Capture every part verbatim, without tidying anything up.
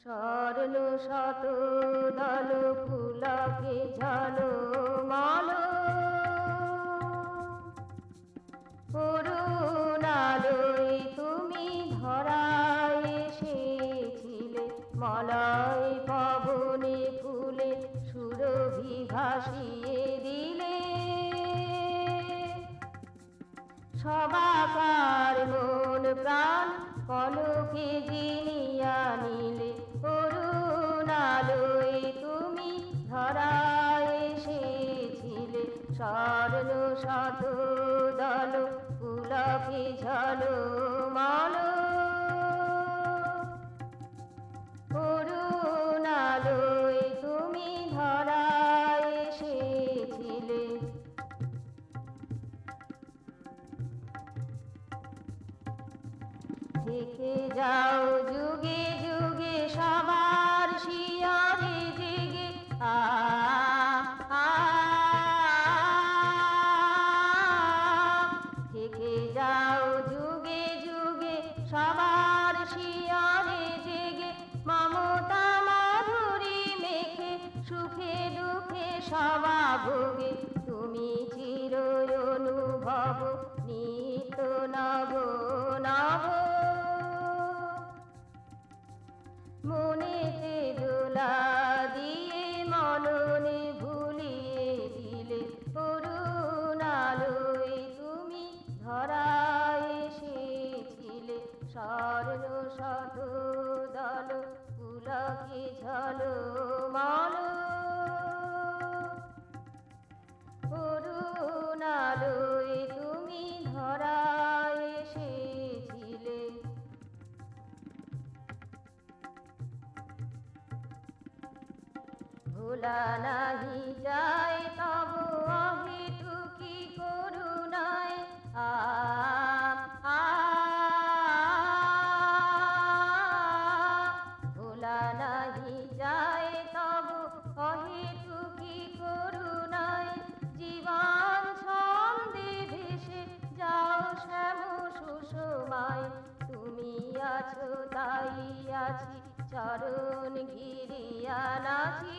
স্বর্ণ শত দল পুলকে ঝলমল করুণালয় তুমি ধরায় এসেছিলে মলয় পবনে ফুলে সুরভি ভাসিয়ে দিলে সবাকার মন প্রাণ পলকে জিনিয়া নিলে করুণালয় তুমি ধরায় এসেছিলে স্বর্ণ শত দল পুলকে ঝলমল করুণালয় তুমি ধরায় এসেছিলে থেকে যাও যুগে যুগে সবার শিয়রে জেগে আ আ থেকে যাও যুগে যুগে সবার শিয়রে জেগে মমতা মাধুরী মেখে সুখে দুঃখে সবা ভোগে তুমি চির অনুভব নিত্য নব নব মনেতে দোলা দিয়ে মননে ভুলিয়ে দিলে করুণালয় তুমি ধরায় এসেছিলে স্বর্ণ শত দল পুলকে ঝলমল করুণালয় তুমি ধরায় এসেছিলে ভোলা নাহি যায় তব অহেতুকি করুণায় আ আ ভোলা নাহি যায় তব অহেতুকি করুণায় জীবন ছন্দে ভেসে যাও শ্যাম সুষমায় তুমি আছো তাই আছি চরণ ঘিরিয়া নাচি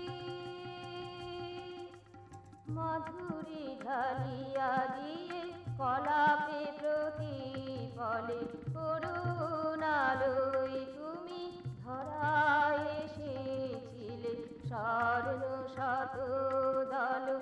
মধুরী ঢালিয়া দিয়ে কলাপে প্রতিফলে করুণালয় তুমি ধরায় এসেছিলে স্বর্ণ শত দল